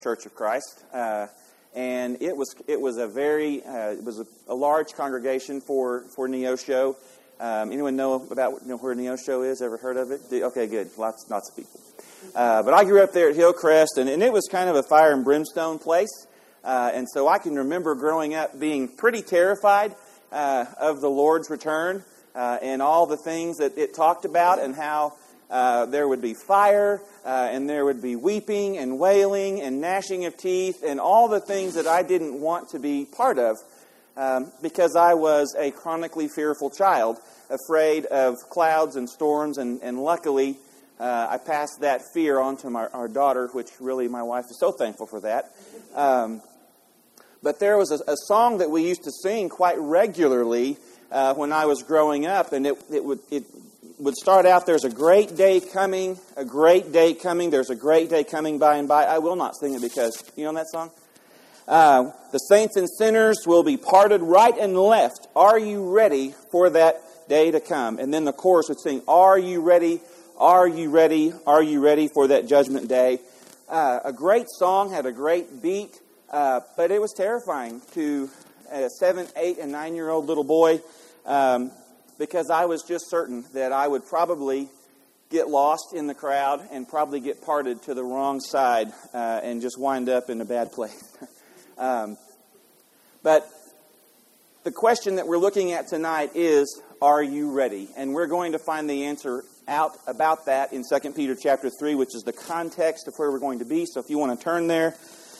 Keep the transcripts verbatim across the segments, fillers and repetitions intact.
Church of Christ, uh, and it was it was a very uh, it was a, a large congregation for for Neosho. Um, anyone know about you know, where Neosho is? Ever heard of it? Okay, good. Lots lots of people. Uh, but I grew up there at Hillcrest, and, and it was kind of a fire and brimstone place. Uh, and so I can remember growing up being pretty terrified uh, of the Lord's return uh, and all the things that it talked about, and how uh, there would be fire, uh, and there would be weeping and wailing and gnashing of teeth and all the things that I didn't want to be part of um, because I was a chronically fearful child, afraid of clouds and storms, and, and luckily uh, I passed that fear on to my, our daughter, which really my wife is so thankful for that. Um, but there was a, a song that we used to sing quite regularly uh, when I was growing up, and it, it would it would start out, "There's a great day coming, a great day coming, there's a great day coming by and by." I will not sing it because, you know that song? Uh, "the saints and sinners will be parted right and left. Are you ready for that day to come?" And then the chorus would sing, "Are you ready? Are you ready? Are you ready for that judgment day?" Uh, a great song, had a great beat, uh, but it was terrifying to a seven, eight, and nine-year-old little boy um, because I was just certain that I would probably get lost in the crowd and probably get parted to the wrong side uh, and just wind up in a bad place. um, but the question that we're looking at tonight is, are you ready? And we're going to find the answer out about that in Second Peter chapter three, which is the context of where we're going to be. So if you want to turn there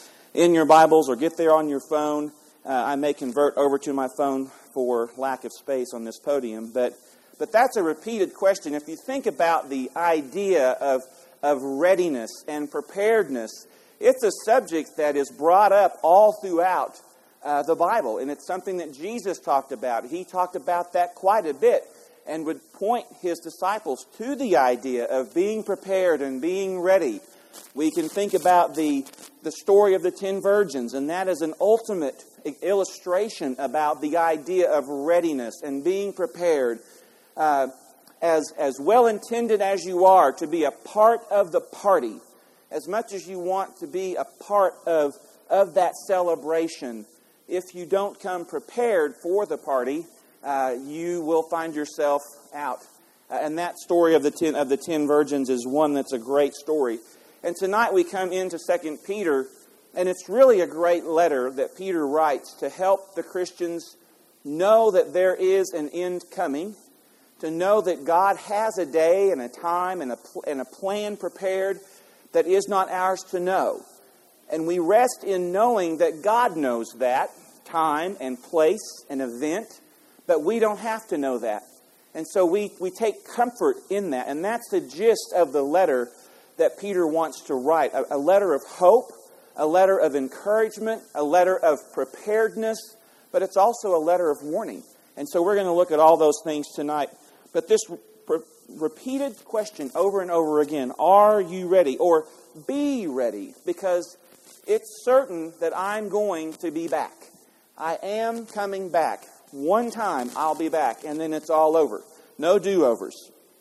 in your Bibles or get there on your phone, uh, I may convert over to my phone for lack of space on this podium. But but that's a repeated question. If you think about the idea of, of readiness and preparedness, it's a subject that is brought up all throughout uh, the Bible. And it's something that Jesus talked about. He talked about that quite a bit, and would point his disciples to the idea of being prepared and being ready. We can think about the, the story of the ten virgins, and that is an ultimate illustration about the idea of readiness and being prepared. Uh, as, as well-intended as you are to be a part of the party, as much as you want to be a part of, of that celebration, if you don't come prepared for the party, Uh, you will find yourself out. Uh, and that story of the ten of the ten virgins is one that's a great story. And tonight we come into Second Peter, and it's really a great letter that Peter writes to help the Christians know that there is an end coming, to know that God has a day and a time and a pl- and a plan prepared that is not ours to know. And we rest in knowing that God knows that time and place and event, but we don't have to know that. And so we, we take comfort in that. And that's the gist of the letter that Peter wants to write. A, a letter of hope, a letter of encouragement, a letter of preparedness, but it's also a letter of warning. And so we're going to look at all those things tonight. But this re- repeated question over and over again, are you ready? Or be ready, because it's certain that I'm going to be back. I am coming back. One time I'll be back, and then it's all over. No do-overs.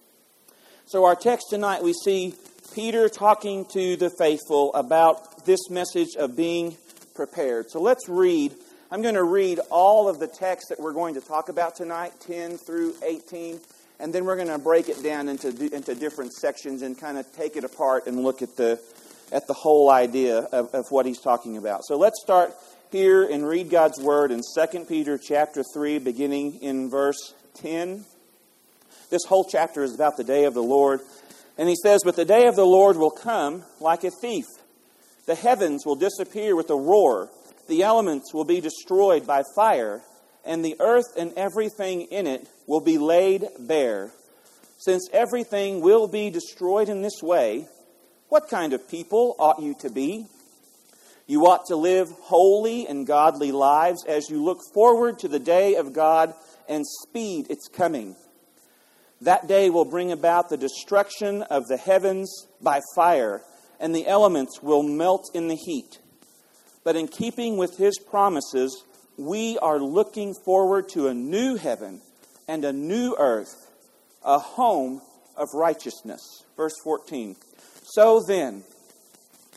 So our text tonight, we see Peter talking to the faithful about this message of being prepared. So let's read. I'm going to read all of the text that we're going to talk about tonight, ten through eighteen, and then we're going to break it down into into different sections and kind of take it apart and look at the at the whole idea of, of what he's talking about. So let's start here and read God's Word in Second Peter chapter three, beginning in verse ten. This whole chapter is about the day of the Lord. And he says, "But the day of the Lord will come like a thief. The heavens will disappear with a roar. The elements will be destroyed by fire. And the earth and everything in it will be laid bare. Since everything will be destroyed in this way, what kind of people ought you to be? You ought to live holy and godly lives as you look forward to the day of God and speed its coming. That day will bring about the destruction of the heavens by fire, and the elements will melt in the heat. But in keeping with his promises, we are looking forward to a new heaven and a new earth, a home of righteousness." Verse fourteen. "So then,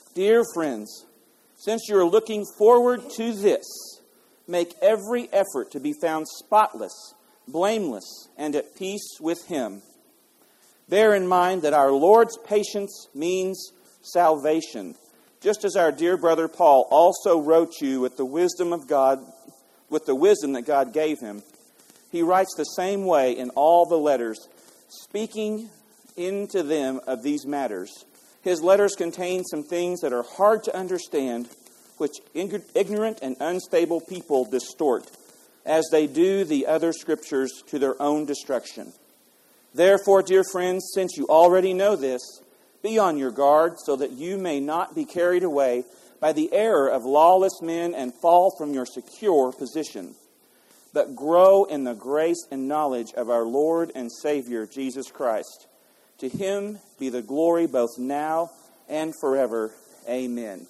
Dear friends, since you are looking forward to this, make every effort to be found spotless, blameless, and at peace with Him. Bear in mind that our Lord's patience means salvation, just as our dear brother Paul also wrote you with the wisdom of God, with the wisdom that God gave him. He writes the same way in all the letters, speaking into them of these matters. His letters contain some things that are hard to understand, which ignorant and unstable people distort, as they do the other scriptures to their own destruction. Therefore, dear friends, since you already know this, be on your guard so that you may not be carried away by the error of lawless men and fall from your secure position, but grow in the grace and knowledge of our Lord and Savior, Jesus Christ. To Him be the glory both now and forever. Amen.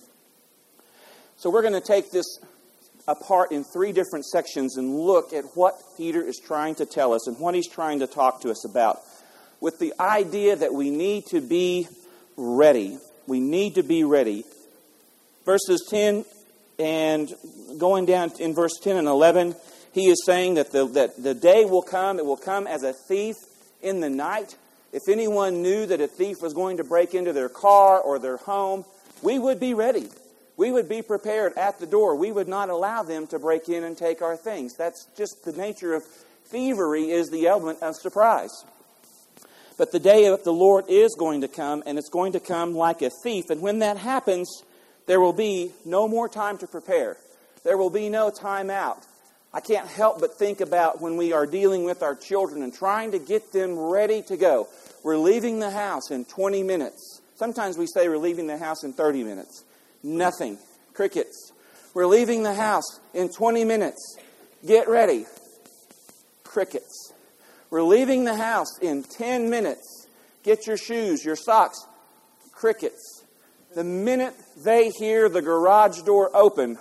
So we're going to take this apart in three different sections and look at what Peter is trying to tell us and what he's trying to talk to us about, with the idea that we need to be ready. We need to be ready. Verses ten and going down in verse ten and eleven, he is saying that the, that the day will come, it will come as a thief in the night. If anyone knew that a thief was going to break into their car or their home, we would be ready. We would be prepared at the door. We would not allow them to break in and take our things. That's just the nature of thievery, is the element of surprise. But the day of the Lord is going to come, and it's going to come like a thief. And when that happens, there will be no more time to prepare. There will be no time out. I can't help but think about when we are dealing with our children and trying to get them ready to go. We're leaving the house in twenty minutes. Sometimes we say we're leaving the house in thirty minutes. Nothing. Crickets. We're leaving the house in twenty minutes. Get ready. Crickets. We're leaving the house in ten minutes. Get your shoes, your socks. Crickets. The minute they hear the garage door open,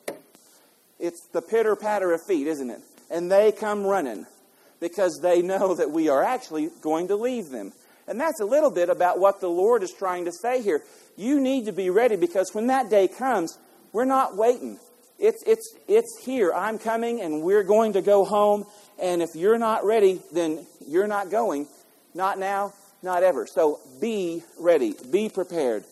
it's the pitter-patter of feet, isn't it? And they come running because they know that we are actually going to leave them. And that's a little bit about what the Lord is trying to say here. You need to be ready, because when that day comes, we're not waiting. It's, it's, it's here. I'm coming and we're going to go home. And if you're not ready, then you're not going. Not now, not ever. So be ready. Be prepared.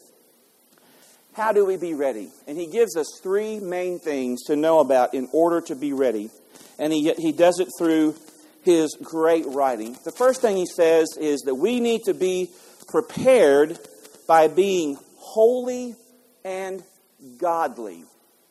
How do we be ready? And he gives us three main things to know about in order to be ready. And he, he does it through his great writing. The first thing he says is that we need to be prepared by being holy and godly.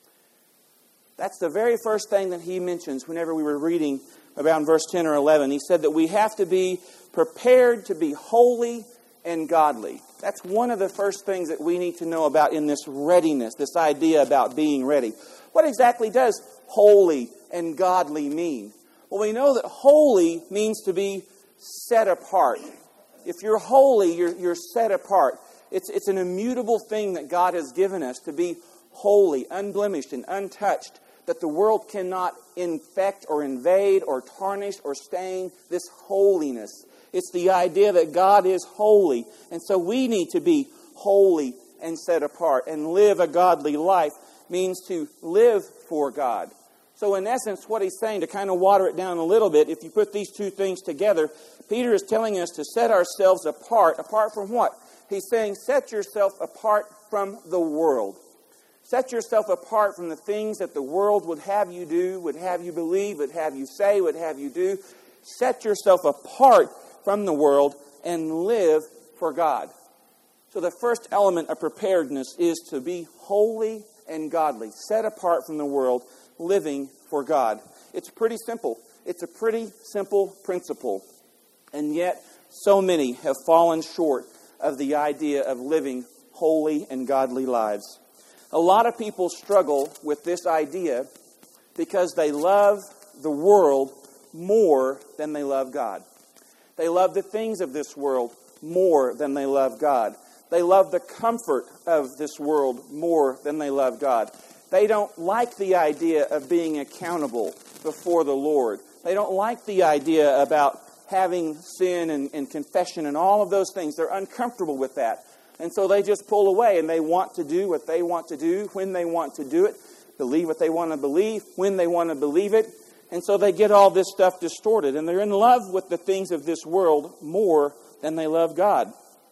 That's the very first thing that he mentions whenever we were reading about in verse ten or eleven. He said that we have to be prepared to be holy and godly. That's one of the first things that we need to know about in this readiness, this idea about being ready. What exactly does holy and godly mean? Well, we know that holy means to be set apart. If you're holy, you're, you're set apart. It's, it's an immutable thing that God has given us, to be holy, unblemished, and untouched, that the world cannot infect or invade or tarnish or stain this holiness. It's the idea that God is holy, and so we need to be holy and set apart. And live a godly life means to live for God. So in essence, what he's saying, to kind of water it down a little bit, if you put these two things together, Peter is telling us to set ourselves apart. Apart from what? He's saying, set yourself apart from the world. Set yourself apart from the things that the world would have you do, would have you believe, would have you say, would have you do. Set yourself apart from the world and live for God. So the first element of preparedness is to be holy and godly, set apart from the world, living for God. It's pretty simple. It's a pretty simple principle. And yet, so many have fallen short of the idea of living holy and godly lives. A lot of people struggle with this idea because they love the world more than they love God. They love the things of this world more than they love God. They love the comfort of this world more than they love God. They don't like the idea of being accountable before the Lord. They don't like the idea about having sin and, and confession and all of those things. They're uncomfortable with that. And so they just pull away, and they want to do what they want to do, when they want to do it, believe what they want to believe, when they want to believe it. And so they get all this stuff distorted, and they're in love with the things of this world more than they love God.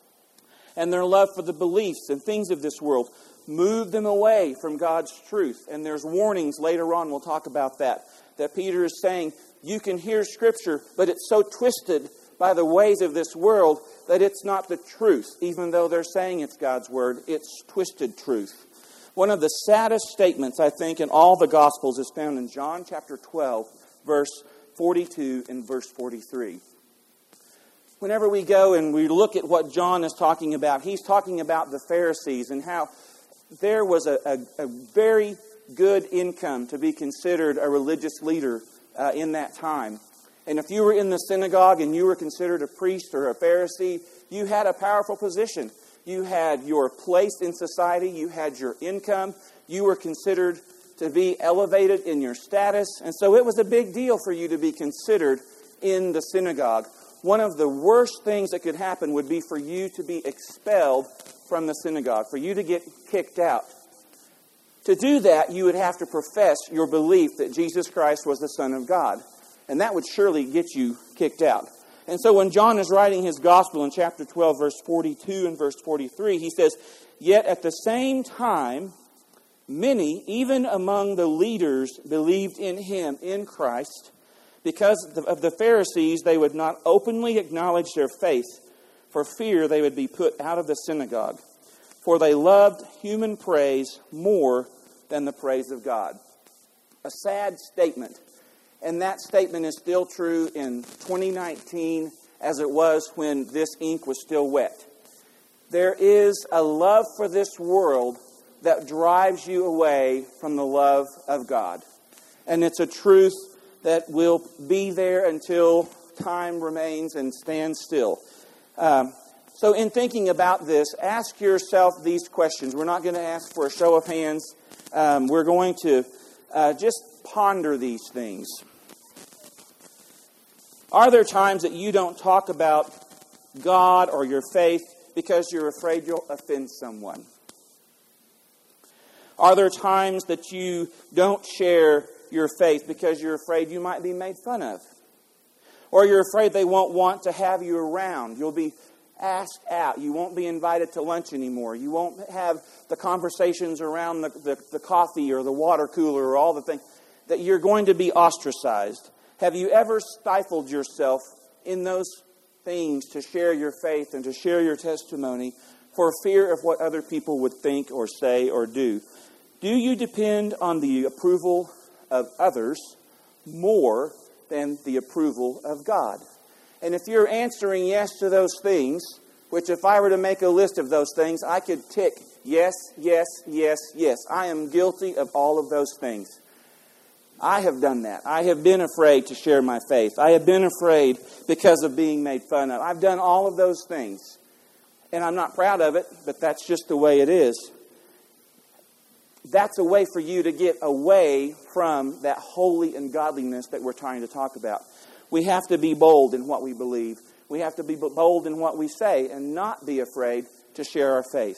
And their love for the beliefs and things of this world move them away from God's truth. And there's warnings later on, we'll talk about that, that Peter is saying, you can hear Scripture, but it's so twisted by the ways of this world that it's not the truth. Even though they're saying it's God's Word, it's twisted truth. One of the saddest statements, I think, in all the Gospels is found in John chapter twelve, verse forty-two and verse forty-three. Whenever we go and we look at what John is talking about, he's talking about the Pharisees and how there was a, a, a very good income to be considered a religious leader uh, in that time. And if you were in the synagogue and you were considered a priest or a Pharisee, you had a powerful position. You had your place in society. You had your income. You were considered to be elevated in your status. And so it was a big deal for you to be considered in the synagogue. One of the worst things that could happen would be for you to be expelled from the synagogue, for you to get kicked out. To do that, you would have to profess your belief that Jesus Christ was the Son of God. And that would surely get you kicked out. And so when John is writing his gospel in chapter twelve, verse forty-two and verse forty-three, he says, yet at the same time, many, even among the leaders, believed in him, in Christ. Because of the Pharisees, they would not openly acknowledge their faith, for fear they would be put out of the synagogue. For they loved human praise more than the praise of God. A sad statement. And that statement is still true in twenty nineteen as it was when this ink was still wet. There is a love for this world that drives you away from the love of God. And it's a truth that will be there until time remains and stands still. Um, so in thinking about this, ask yourself these questions. We're not going to ask for a show of hands. Um, we're going to uh, just ponder these things. Are there times that you don't talk about God or your faith because you're afraid you'll offend someone? Are there times that you don't share your faith because you're afraid you might be made fun of? Or you're afraid they won't want to have you around. You'll be asked out. You won't be invited to lunch anymore. You won't have the conversations around the, the, the coffee or the water cooler or all the things. That you're going to be ostracized. Have you ever stifled yourself in those things to share your faith and to share your testimony for fear of what other people would think or say or do? Do you depend on the approval of others more than the approval of God? And if you're answering yes to those things, which if I were to make a list of those things, I could tick yes, yes, yes, yes. I am guilty of all of those things. I have done that. I have been afraid to share my faith. I have been afraid because of being made fun of. I've done all of those things. And I'm not proud of it, but that's just the way it is. That's a way for you to get away from that holy and godliness that we're trying to talk about. We have to be bold in what we believe. We have to be bold in what we say and not be afraid to share our faith.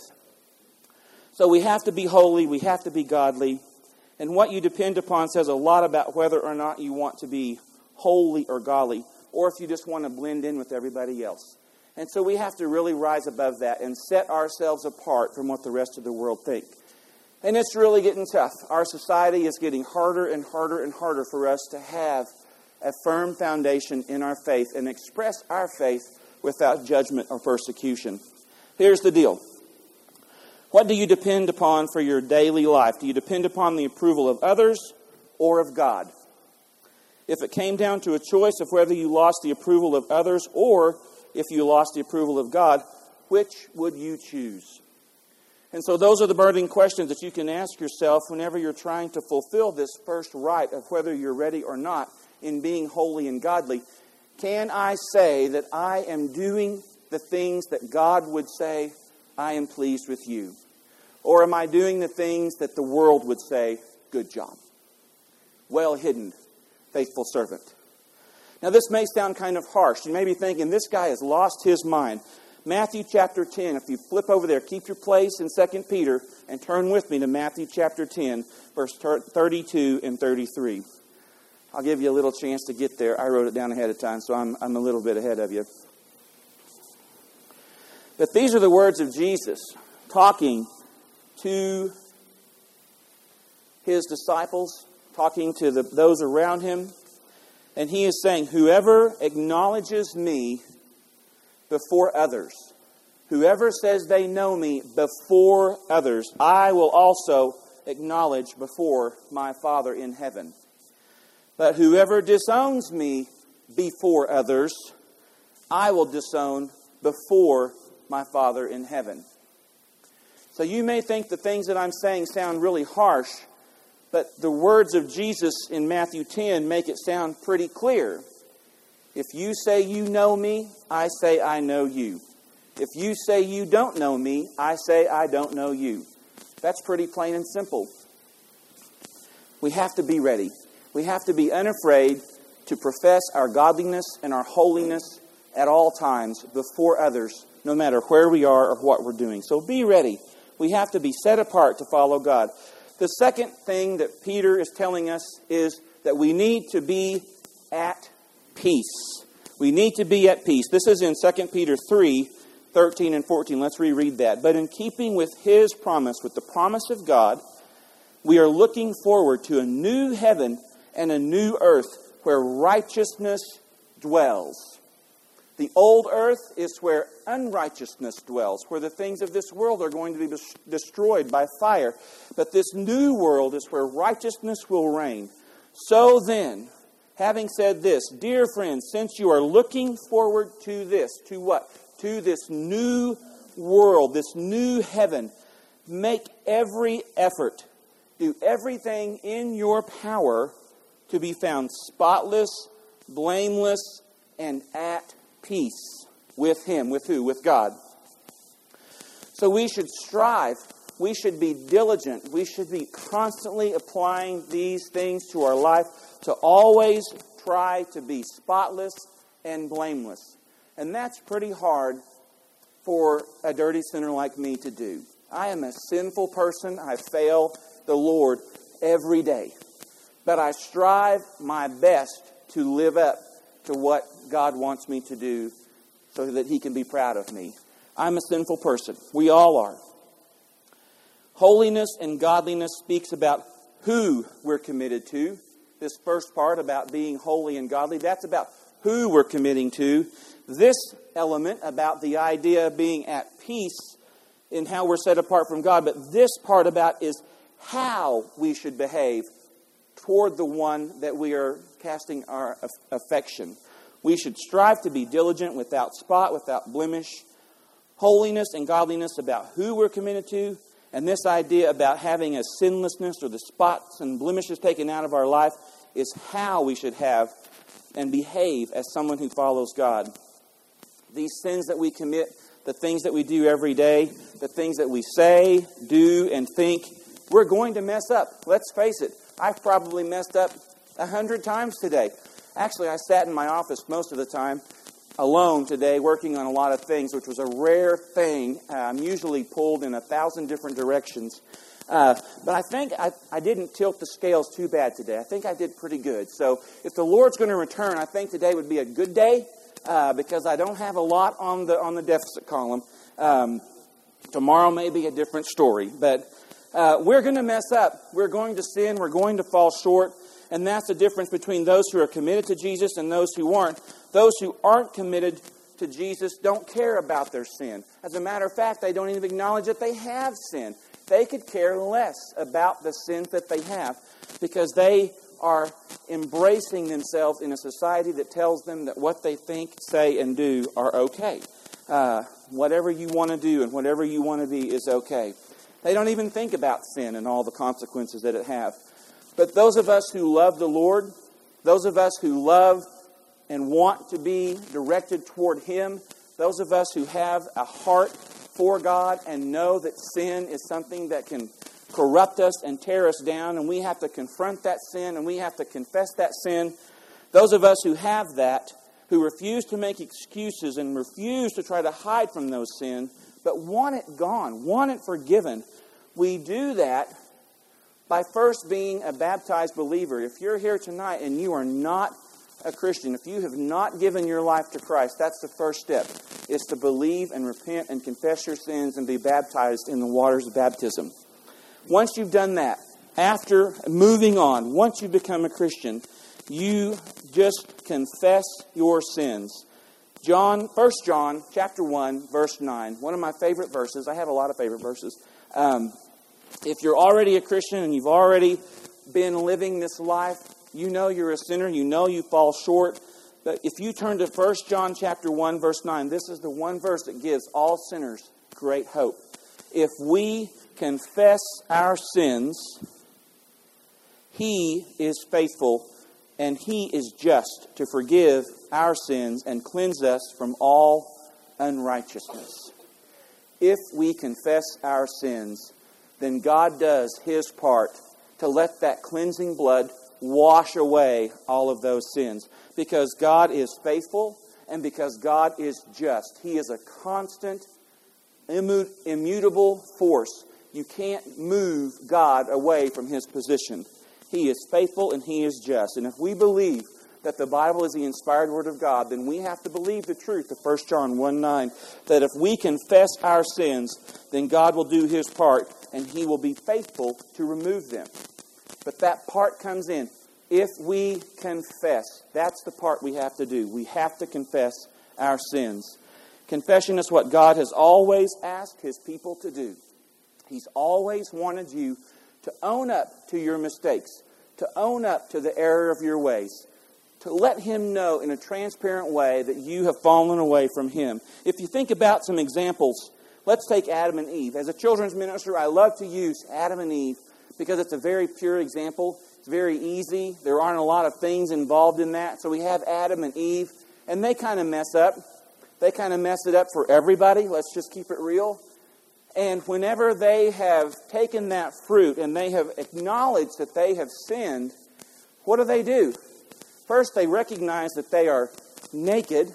So we have to be holy. We have to be godly. And what you depend upon says a lot about whether or not you want to be holy or godly, or if you just want to blend in with everybody else. And so we have to really rise above that and set ourselves apart from what the rest of the world think. And it's really getting tough. Our society is getting harder and harder and harder for us to have a firm foundation in our faith and express our faith without judgment or persecution. Here's the deal. What do you depend upon for your daily life? Do you depend upon the approval of others or of God? If it came down to a choice of whether you lost the approval of others or if you lost the approval of God, which would you choose? And so those are the burning questions that you can ask yourself whenever you're trying to fulfill this first right of whether you're ready or not in being holy and godly. Can I say that I am doing the things that God would say, I am pleased with you? Or am I doing the things that the world would say, good job? Well hidden, faithful servant. Now this may sound kind of harsh. You may be thinking, this guy has lost his mind. Matthew chapter ten. If you flip over there, keep your place in Second Peter and turn with me to Matthew chapter ten, verse thirty-two and thirty-three. I'll give you a little chance to get there. I wrote it down ahead of time, so I'm, I'm a little bit ahead of you. But these are the words of Jesus talking to His disciples, talking to the, those around Him. And He is saying, whoever acknowledges me before others, whoever says they know me before others, I will also acknowledge before my Father in heaven. But whoever disowns me before others, I will disown before my Father in heaven. So you may think the things that I'm saying sound really harsh, but the words of Jesus in Matthew ten make it sound pretty clear. If you say you know me, I say I know you. If you say you don't know me, I say I don't know you. That's pretty plain and simple. We have to be ready. We have to be unafraid to profess our godliness and our holiness at all times before others, no matter where we are or what we're doing. So be ready. We have to be set apart to follow God. The second thing that Peter is telling us is that we need to be at peace. We need to be at peace. This is in Second Peter three, thirteen and fourteen. Let's reread that. But in keeping with His promise, with the promise of God, we are looking forward to a new heaven and a new earth where righteousness dwells. The old earth is where unrighteousness dwells, where the things of this world are going to be destroyed by fire. But this new world is where righteousness will reign. So then, having said this, dear friends, since you are looking forward to this, to what? To this new world, this new heaven, make every effort, do everything in your power to be found spotless, blameless, and at peace with Him. With who? With God. So we should strive. We should be diligent. We should be constantly applying these things to our life to always try to be spotless and blameless. And that's pretty hard for a dirty sinner like me to do. I am a sinful person. I fail the Lord every day. But I strive my best to live up to what God wants me to do so that He can be proud of me. I'm a sinful person. We all are. Holiness and godliness speaks about who we're committed to. This first part about being holy and godly, that's about who we're committing to. This element about the idea of being at peace in how we're set apart from God. But this part about is how we should behave toward the one that we are casting our affection. We should strive to be diligent, without spot, without blemish. Holiness and godliness about who we're committed to. And this idea about having a sinlessness or the spots and blemishes taken out of our life is how we should have and behave as someone who follows God. These sins that we commit, the things that we do every day, the things that we say, do, and think, we're going to mess up. Let's face it. I've probably messed up a hundred times today. Actually, I sat in my office most of the time alone today working on a lot of things, which was a rare thing. Uh, I'm usually pulled in a thousand different directions. Uh, but I think I, I didn't tilt the scales too bad today. I think I did pretty good. So if the Lord's going to return, I think today would be a good day uh, because I don't have a lot on the on the deficit column. Um, tomorrow may be a different story. But uh, we're going to mess up. We're going to sin. We're going to fall short. And that's the difference between those who are committed to Jesus and those who aren't. Those who aren't committed to Jesus don't care about their sin. As a matter of fact, they don't even acknowledge that they have sin. They could care less about the sins that they have because they are embracing themselves in a society that tells them that what they think, say, and do are okay. Uh, whatever you want to do and whatever you want to be is okay. They don't even think about sin and all the consequences that it have. But those of us who love the Lord, those of us who love and want to be directed toward Him, those of us who have a heart for God and know that sin is something that can corrupt us and tear us down, and we have to confront that sin and we have to confess that sin, those of us who have that, who refuse to make excuses and refuse to try to hide from those sins, but want it gone, want it forgiven. We do that by first being a baptized believer. If you're here tonight and you are not a Christian, if you have not given your life to Christ, that's the first step, is to believe and repent and confess your sins and be baptized in the waters of baptism. Once you've done that, after moving on, once you become a Christian, you just confess your sins. John, First John chapter one, verse nine, one of my favorite verses. I have a lot of favorite verses. Um, if you're already a Christian and you've already been living this life, you know you're a sinner, you know you fall short. But if you turn to First John chapter one, verse nine, this is the one verse that gives all sinners great hope. If we confess our sins, He is faithful and He is just to forgive our sins and cleanse us from all unrighteousness. If we confess our sins, then God does His part to let that cleansing blood wash away all of those sins. Because God is faithful and because God is just. He is a constant, immu- immutable force. You can't move God away from His position. He is faithful and He is just. And if we believe that the Bible is the inspired Word of God, then we have to believe the truth of First John one nine, that if we confess our sins, then God will do His part and He will be faithful to remove them. But that part comes in. If we confess, that's the part we have to do. We have to confess our sins. Confession is what God has always asked His people to do. He's always wanted you to own up to your mistakes, to own up to the error of your ways, to let Him know in a transparent way that you have fallen away from Him. If you think about some examples, let's take Adam and Eve. As a children's minister, I love to use Adam and Eve because it's a very pure example. It's very easy. There aren't a lot of things involved in that. So we have Adam and Eve, and they kind of mess up. They kind of mess it up for everybody. Let's just keep it real. And whenever they have taken that fruit and they have acknowledged that they have sinned, what do they do? First, they recognize that they are naked.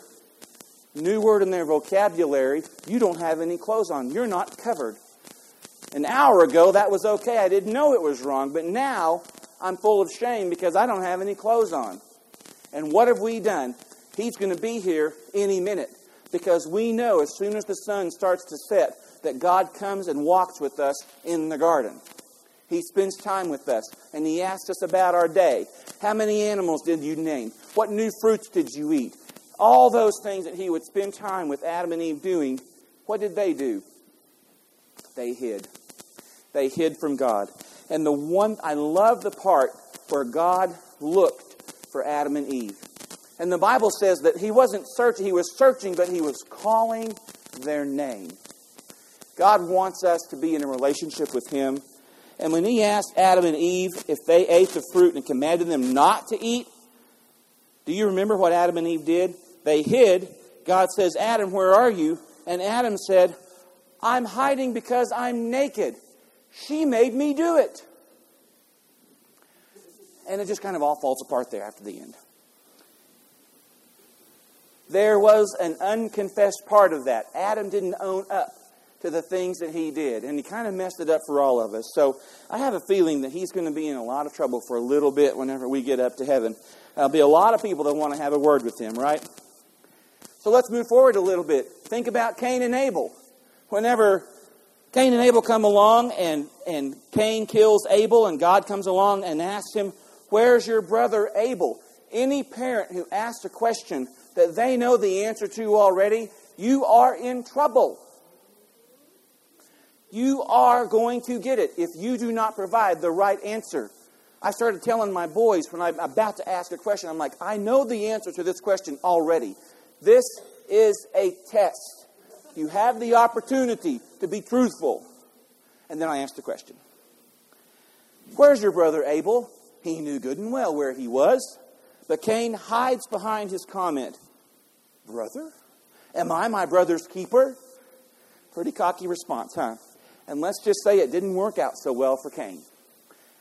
New word in their vocabulary. You don't have any clothes on. You're not covered. An hour ago, that was okay. I didn't know it was wrong. But now, I'm full of shame because I don't have any clothes on. And what have we done? He's going to be here any minute. Because we know as soon as the sun starts to set that God comes and walks with us in the garden. He spends time with us. And He asks us about our day. How many animals did you name? What new fruits did you eat? All those things that He would spend time with Adam and Eve doing, what did they do? They hid. They hid from God. And the one, I love the part where God looked for Adam and Eve. And the Bible says that He wasn't searching, He was searching, but He was calling their name. God wants us to be in a relationship with Him. And when He asked Adam and Eve if they ate the fruit and commanded them not to eat, do you remember what Adam and Eve did? They hid. God says, Adam, where are you? And Adam said, I'm hiding because I'm naked. She made me do it. And it just kind of all falls apart there after the end. There was an unconfessed part of that. Adam didn't own up to the things that he did. And he kind of messed it up for all of us. So I have a feeling that he's going to be in a lot of trouble for a little bit whenever we get up to heaven. There'll be a lot of people that want to have a word with him, right? So let's move forward a little bit. Think about Cain and Abel. Whenever Cain and Abel come along and, and Cain kills Abel and God comes along and asks him, where's your brother Abel? Any parent who asks a question that they know the answer to already, you are in trouble. You are going to get it if you do not provide the right answer. I started telling my boys when I'm about to ask a question, I'm like, I know the answer to this question already. This is a test. You have the opportunity to be truthful. And then I asked the question. Where's your brother Abel? He knew good and well where he was. But Cain hides behind his comment. Brother? Am I my brother's keeper? Pretty cocky response, huh? And let's just say it didn't work out so well for Cain.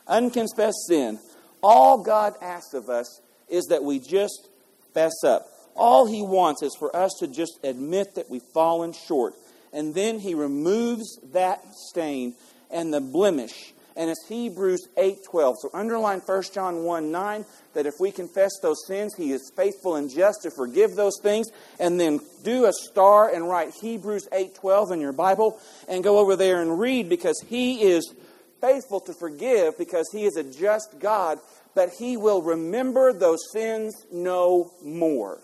Unconfessed sin. All God asks of us is that we just fess up. All He wants is for us to just admit that we've fallen short. And then He removes that stain and the blemish. And it's Hebrews eight twelve. So underline First John one nine, that if we confess those sins, He is faithful and just to forgive those things. And then do a star and write Hebrews eight twelve in your Bible and go over there and read, because He is faithful to forgive, because He is a just God, but He will remember those sins no more.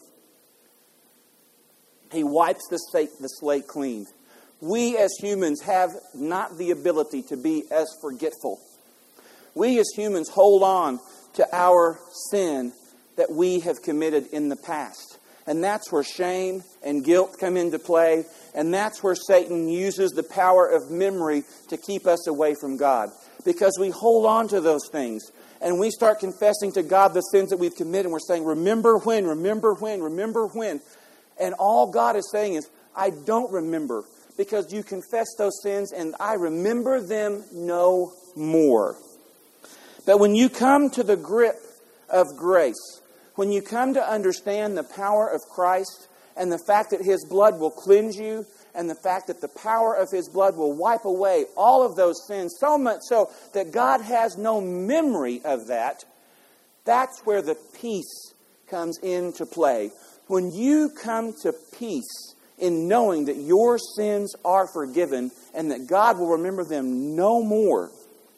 He wipes the slate, the slate clean. We as humans have not the ability to be as forgetful. We as humans hold on to our sin that we have committed in the past. And that's where shame and guilt come into play. And that's where Satan uses the power of memory to keep us away from God. Because we hold on to those things. And we start confessing to God the sins that we've committed. And we're saying, remember when, remember when, remember when. And all God is saying is, I don't remember. Because you confess those sins and I remember them no more. But when you come to the grip of grace, when you come to understand the power of Christ and the fact that His blood will cleanse you, and the fact that the power of His blood will wipe away all of those sins, so much so that God has no memory of that, that's where the peace comes into play. When you come to peace in knowing that your sins are forgiven and that God will remember them no more,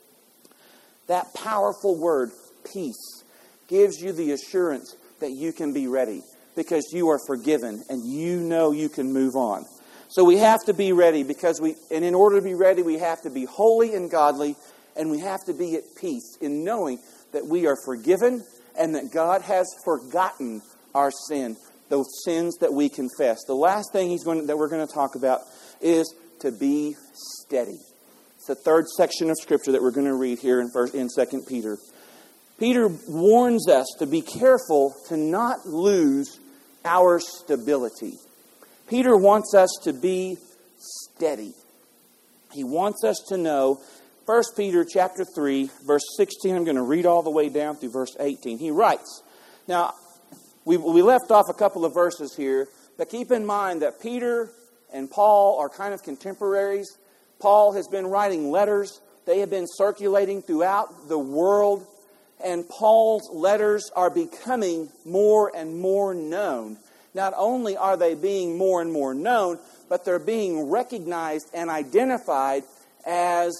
that powerful word, peace, gives you the assurance that you can be ready because you are forgiven and you know you can move on. So we have to be ready, because we, and in order to be ready, we have to be holy and godly, and we have to be at peace in knowing that we are forgiven and that God has forgotten our sin, those sins that we confess. The last thing he's going to, that we're going to talk about is to be steady. It's the third section of Scripture that we're going to read here in first, in Second Peter. Peter warns us to be careful to not lose our stability. Peter wants us to be steady. He wants us to know, First Peter chapter three, verse sixteen, I'm going to read all the way down through verse eighteen. He writes, now, we, we left off a couple of verses here, but keep in mind that Peter and Paul are kind of contemporaries. Paul has been writing letters. They have been circulating throughout the world. And Paul's letters are becoming more and more known. Not only are they being more and more known, but they're being recognized and identified as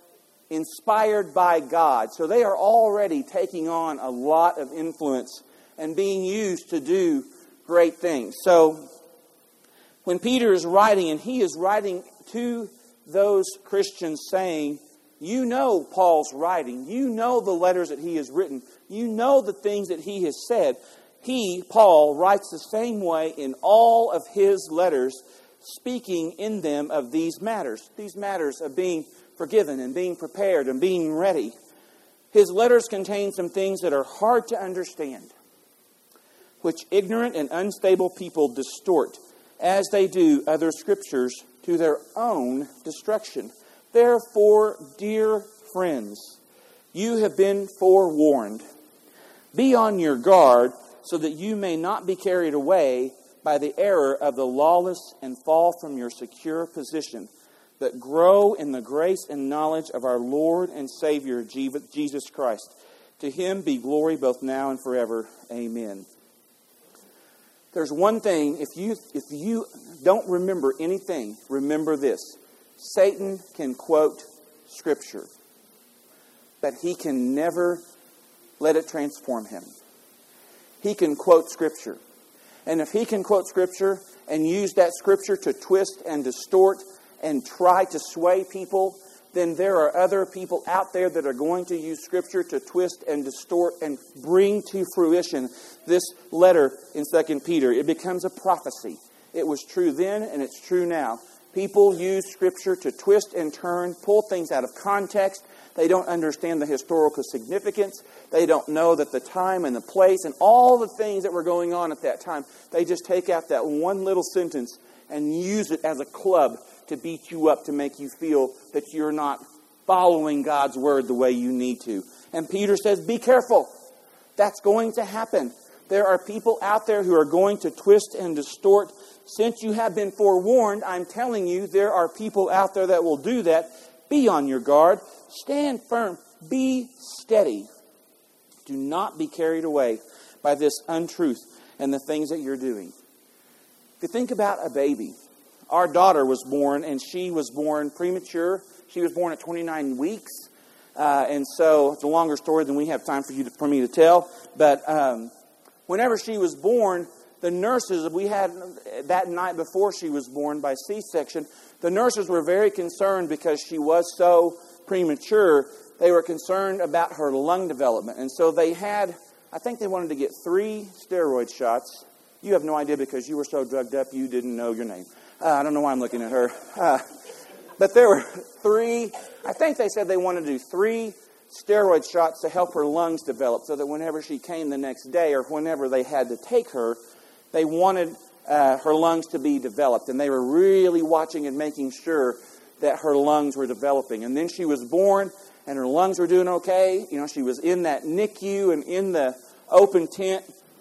inspired by God. So they are already taking on a lot of influence and being used to do great things. So when Peter is writing, and he is writing to those Christians saying, you know Paul's writing. You know the letters that he has written. You know the things that he has said. He, Paul, writes the same way in all of his letters, speaking in them of these matters. These matters of being forgiven and being prepared and being ready. His letters contain some things that are hard to understand, which ignorant and unstable people distort, as they do other scriptures, to their own destruction. Therefore, dear friends, you have been forewarned. Be on your guard, so that you may not be carried away by the error of the lawless and fall from your secure position, but grow in the grace and knowledge of our Lord and Savior, Jesus Christ. To Him be glory both now and forever. Amen. There's one thing, if you if you don't remember anything, remember this. Satan can quote Scripture, but he can never let it transform him. He can quote Scripture. And if he can quote Scripture and use that Scripture to twist and distort and try to sway people, then there are other people out there that are going to use Scripture to twist and distort and bring to fruition this letter in Second Peter. It becomes a prophecy. It was true then and it's true now. People use Scripture to twist and turn, pull things out of context. They don't understand the historical significance. They don't know that the time and the place and all the things that were going on at that time. They just take out that one little sentence and use it as a club to beat you up, to make you feel that you're not following God's Word the way you need to. And Peter says, be careful. That's going to happen. There are people out there who are going to twist and distort. Since you have been forewarned, I'm telling you, there are people out there that will do that. Be on your guard. Stand firm. Be steady. Do not be carried away by this untruth and the things that you're doing. If you think about a baby, our daughter was born, and she was born premature. She was born at twenty-nine weeks. Uh, and so it's a longer story than we have time for you to, for me to tell. But um, whenever she was born, the nurses, we had that night before she was born by C-section, the nurses were very concerned because she was so premature. They were concerned about her lung development. And so they had, I think they wanted to get three steroid shots. You have no idea because you were so drugged up you didn't know your name. Uh, I don't know why I'm looking at her. Uh, but there were three, I think they said they wanted to do three steroid shots to help her lungs develop so that whenever she came the next day or whenever they had to take her, they wanted uh, her lungs to be developed. And they were really watching and making sure that her lungs were developing. And then she was born and her lungs were doing okay. You know, she was in that N I C U and in the open tent.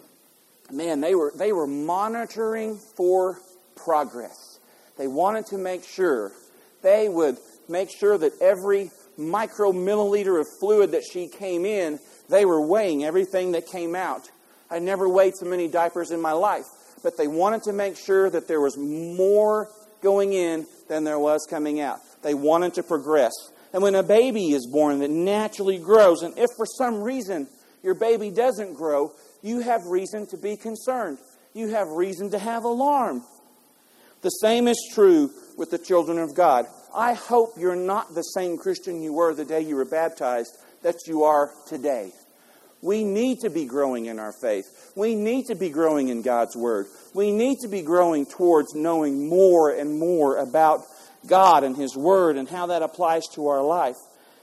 Man, they were they were monitoring for progress. They wanted to make sure, they would make sure that every micromilliliter of fluid that she came in, they were weighing everything that came out. I never weighed so many diapers in my life, but they wanted to make sure that there was more going in than there was coming out. They wanted to progress. And when a baby is born that naturally grows, and if for some reason your baby doesn't grow, you have reason to be concerned. You have reason to have alarm. The same is true with the children of God. I hope you're not the same Christian you were the day you were baptized that you are today. We need to be growing in our faith. We need to be growing in God's Word. We need to be growing towards knowing more and more about God and His Word and how that applies to our life.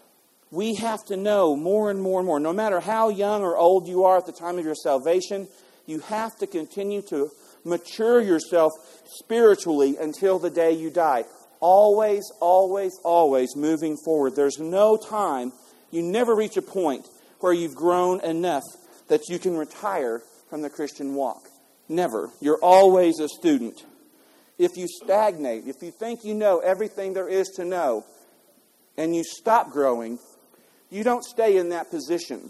We have to know more and more and more. No matter how young or old you are at the time of your salvation, you have to continue to mature yourself spiritually until the day you die. Always, always, always moving forward. There's no time, you never reach a point where you've grown enough that you can retire from the Christian walk. Never. You're always a student. If you stagnate, if you think you know everything there is to know, and you stop growing, you don't stay in that position.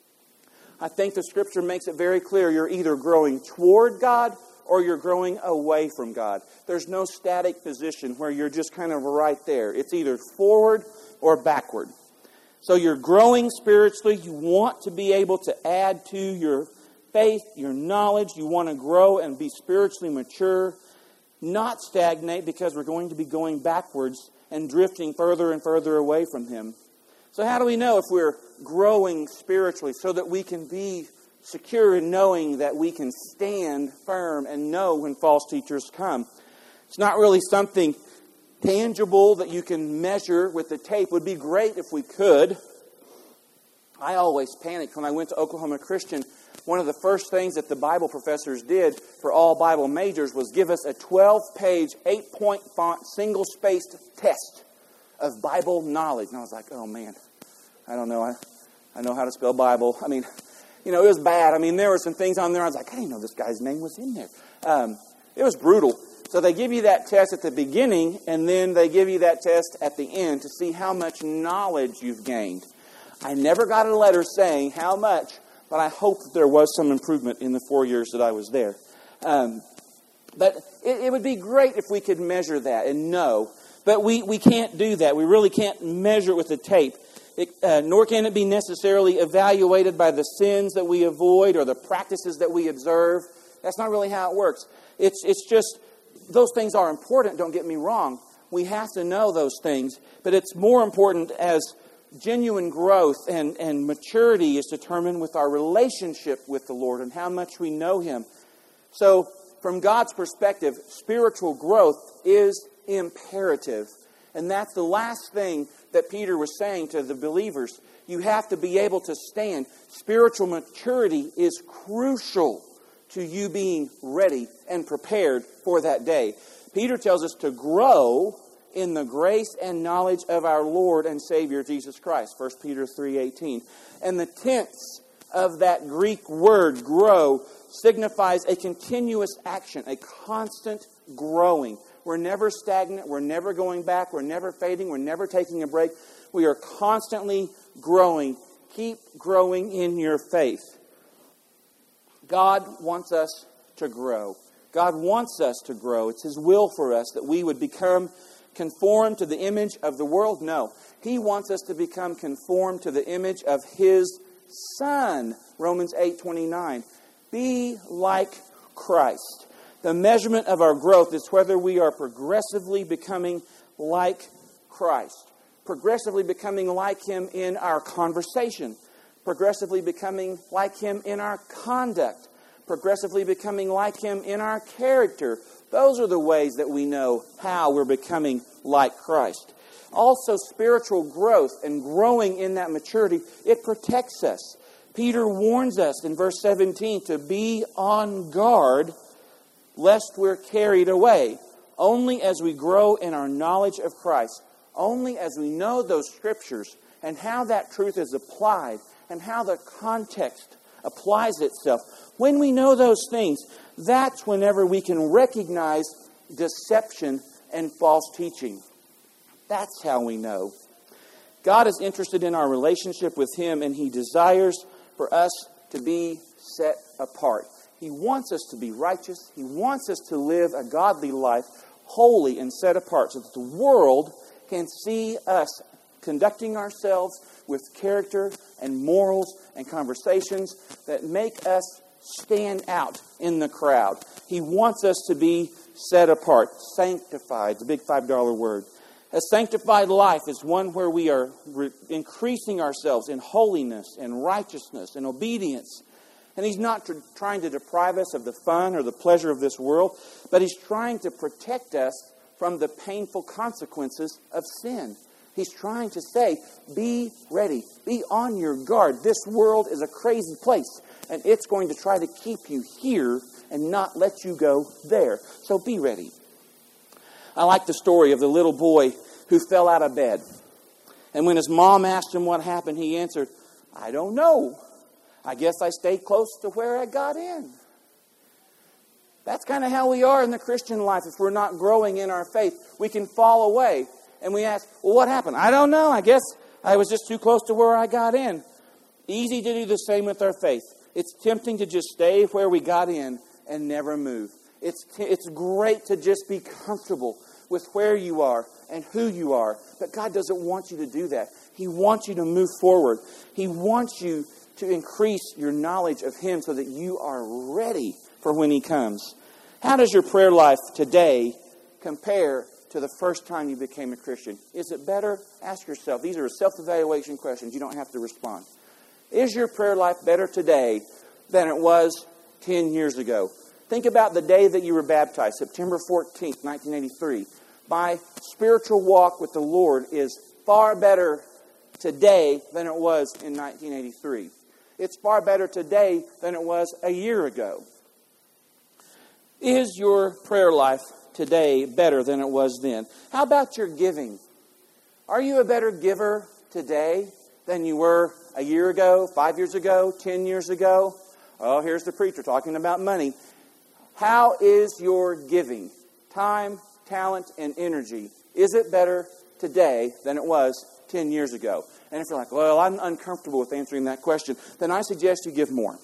I think the Scripture makes it very clear you're either growing toward God or you're growing away from God. There's no static position where you're just kind of right there. It's either forward or backward. So you're growing spiritually. You want to be able to add to your faith, your knowledge. You want to grow and be spiritually mature, not stagnate, because we're going to be going backwards and drifting further and further away from Him. So how do we know if we're growing spiritually so that we can be secure in knowing that we can stand firm and know when false teachers come? It's not really something tangible that you can measure with the tape. It would be great if we could. I always panicked when I went to Oklahoma Christian. One of the first things that the Bible professors did for all Bible majors was give us a twelve-page, eight-point font, single-spaced test of Bible knowledge. And I was like, oh man, I don't know. I, I know how to spell Bible. I mean, you know, it was bad. I mean, there were some things on there. I was like, I didn't know this guy's name was in there. Um, it was brutal. So they give you that test at the beginning, and then they give you that test at the end to see how much knowledge you've gained. I never got a letter saying how much, but I hope that there was some improvement in the four years that I was there. Um, but it, it would be great if we could measure that and know. But we, we can't do that. We really can't measure it with the tape. It, uh, nor can it be necessarily evaluated by the sins that we avoid or the practices that we observe. That's not really how it works. It's it's just, those things are important, don't get me wrong. We have to know those things. But it's more important as genuine growth and, and maturity is determined with our relationship with the Lord and how much we know Him. So, from God's perspective, spiritual growth is imperative. And that's the last thing that Peter was saying to the believers. You have to be able to stand. Spiritual maturity is crucial to you being ready and prepared for that day. Peter tells us to grow in the grace and knowledge of our Lord and Savior Jesus Christ. First Peter three eighteen. And the tense of that Greek word, grow, signifies a continuous action, a constant growing. We're never stagnant. We're never going back. We're never fading. We're never taking a break. We are constantly growing. Keep growing in your faith. God wants us to grow. God wants us to grow. It's His will for us that we would become conformed to the image of the world. No. He wants us to become conformed to the image of His Son. Romans eight twenty-nine. Be like Christ. The measurement of our growth is whether we are progressively becoming like Christ. Progressively becoming like Him in our conversation. Progressively becoming like Him in our conduct. Progressively becoming like Him in our character. Those are the ways that we know how we're becoming like Christ. Also, spiritual growth and growing in that maturity, it protects us. Peter warns us in verse seventeen to be on guard lest we're carried away. Only as we grow in our knowledge of Christ, only as we know those Scriptures and how that truth is applied and how the context applies itself, when we know those things, that's whenever we can recognize deception and false teaching. That's how we know. God is interested in our relationship with Him, and He desires for us to be set apart. He wants us to be righteous. He wants us to live a godly life, holy and set apart, so that the world can see us conducting ourselves with character and morals and conversations that make us stand out in the crowd. He wants us to be set apart, sanctified, the big five dollar word. A sanctified life is one where we are re- increasing ourselves in holiness and righteousness and obedience. And He's not tr- trying to deprive us of the fun or the pleasure of this world, but He's trying to protect us from the painful consequences of sin. He's trying to say, be ready, be on your guard. This world is a crazy place, and it's going to try to keep you here and not let you go there. So be ready. I like the story of the little boy who fell out of bed. And when his mom asked him what happened, he answered, I don't know. I guess I stayed close to where I got in. That's kind of how we are in the Christian life. If we're not growing in our faith, we can fall away. And we ask, well, what happened? I don't know. I guess I was just too close to where I got in. Easy to do the same with our faith. It's tempting to just stay where we got in and never move. It's it's great to just be comfortable with where you are and who you are. But God doesn't want you to do that. He wants you to move forward. He wants you to increase your knowledge of Him so that you are ready for when He comes. How does your prayer life today compare to the first time you became a Christian? Is it better? Ask yourself. These are self-evaluation questions. You don't have to respond. Is your prayer life better today than it was ten years ago? Think about the day that you were baptized, September fourteenth, nineteen eighty-three. My spiritual walk with the Lord is far better today than it was in nineteen eighty-three. It's far better today than it was a year ago. Is your prayer life today better than it was then? How about your giving? Are you a better giver today than you were a year ago, five years ago, ten years ago? Oh, here's the preacher talking about money. How is your giving? Time, talent, and energy. Is it better today than it was ten years ago? And if you're like, well, I'm uncomfortable with answering that question, then I suggest you give more.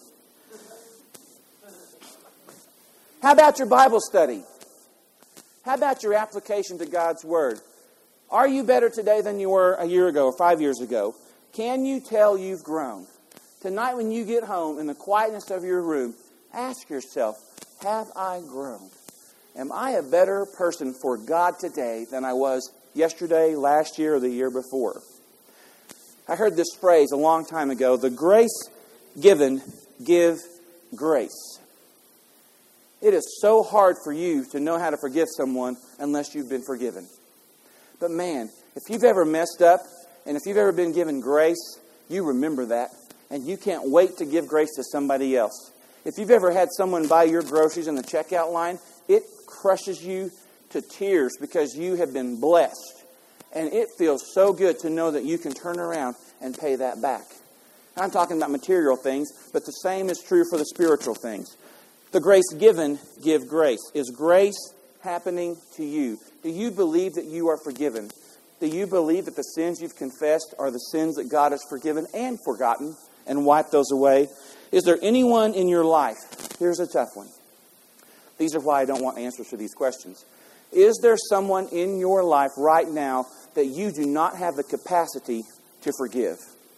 How about your Bible study? How about your application to God's Word? Are you better today than you were a year ago or five years ago? Can you tell you've grown? Tonight when you get home in the quietness of your room, ask yourself, have I grown? Am I a better person for God today than I was yesterday, last year, or the year before? I heard this phrase a long time ago, the grace given, give grace. It is so hard for you to know how to forgive someone unless you've been forgiven. But man, if you've ever messed up and if you've ever been given grace, you remember that. And you can't wait to give grace to somebody else. If you've ever had someone buy your groceries in the checkout line, it crushes you to tears because you have been blessed. And it feels so good to know that you can turn around and pay that back. I'm talking about material things, but the same is true for the spiritual things. The grace given, give grace. Is grace happening to you? Do you believe that you are forgiven? Do you believe that the sins you've confessed are the sins that God has forgiven and forgotten and wiped those away? Is there anyone in your life? Here's a tough one. These are why I don't want answers to these questions. Is there someone in your life right now that you do not have the capacity to forgive?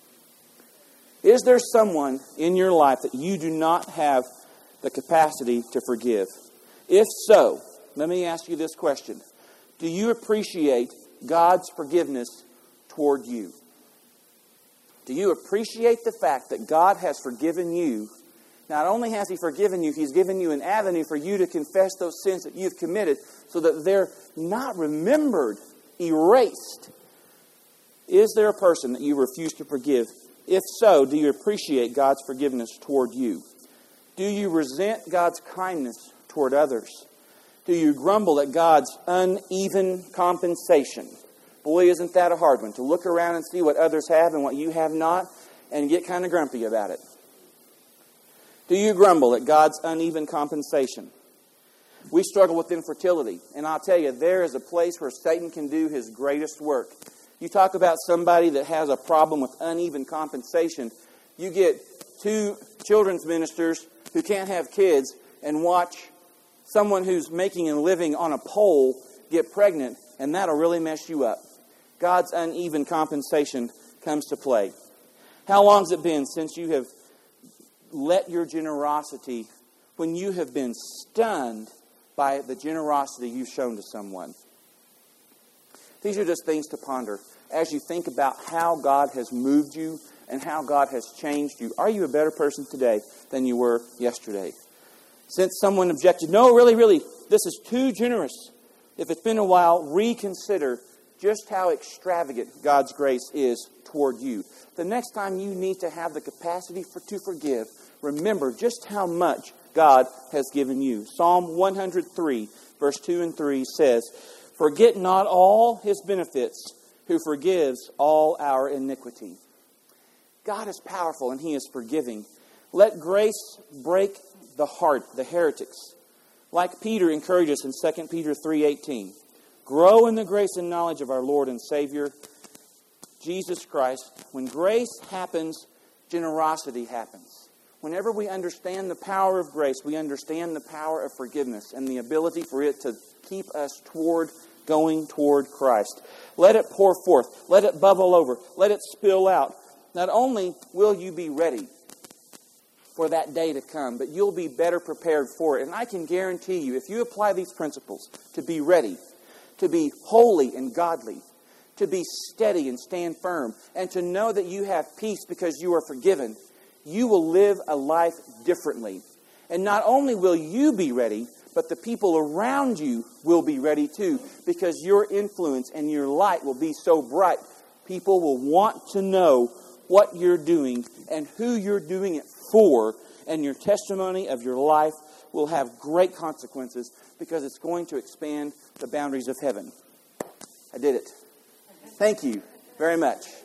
Is there someone in your life that you do not have the capacity to forgive? If so, let me ask you this question. Do you appreciate God's forgiveness toward you? Do you appreciate the fact that God has forgiven you? Not only has He forgiven you, He's given you an avenue for you to confess those sins that you've committed so that they're not remembered, erased. Is there a person that you refuse to forgive? If so, do you appreciate God's forgiveness toward you? Do you resent God's kindness toward others? Do you grumble at God's uneven compensation? Boy, isn't that a hard one, to look around and see what others have and what you have not and get kind of grumpy about it. Do you grumble at God's uneven compensation? We struggle with infertility, and I'll tell you, there is a place where Satan can do his greatest work. You talk about somebody that has a problem with uneven compensation. You get two children's ministers who can't have kids and watch someone who's making a living on a pole get pregnant, and that'll really mess you up. God's uneven compensation comes to play. How long has it been since you have let your generosity, when you have been stunned by the generosity you've shown to someone? These are just things to ponder as you think about how God has moved you and how God has changed you. Are you a better person today than you were yesterday? Since someone objected, no, really, really, this is too generous. If it's been a while, reconsider just how extravagant God's grace is toward you. The next time you need to have the capacity for, to forgive, remember just how much God has given you. Psalm one hundred three, verse two and three says, "Forget not all His benefits, who forgives all our iniquity." God is powerful and He is forgiving. Let grace break the heart, the heretics. Like Peter encourages in Second Peter three eighteen. Grow in the grace and knowledge of our Lord and Savior, Jesus Christ. When grace happens, generosity happens. Whenever we understand the power of grace, we understand the power of forgiveness and the ability for it to keep us toward, going toward Christ. Let it pour forth. Let it bubble over. Let it spill out. Not only will you be ready for that day to come, but you'll be better prepared for it. And I can guarantee you, if you apply these principles to be ready, to be holy and godly, to be steady and stand firm, and to know that you have peace because you are forgiven, you will live a life differently. And not only will you be ready, but the people around you will be ready too, because your influence and your light will be so bright. People will want to know what you're doing and who you're doing it for, and your testimony of your life will have great consequences because it's going to expand the boundaries of heaven. I did it. Thank you very much.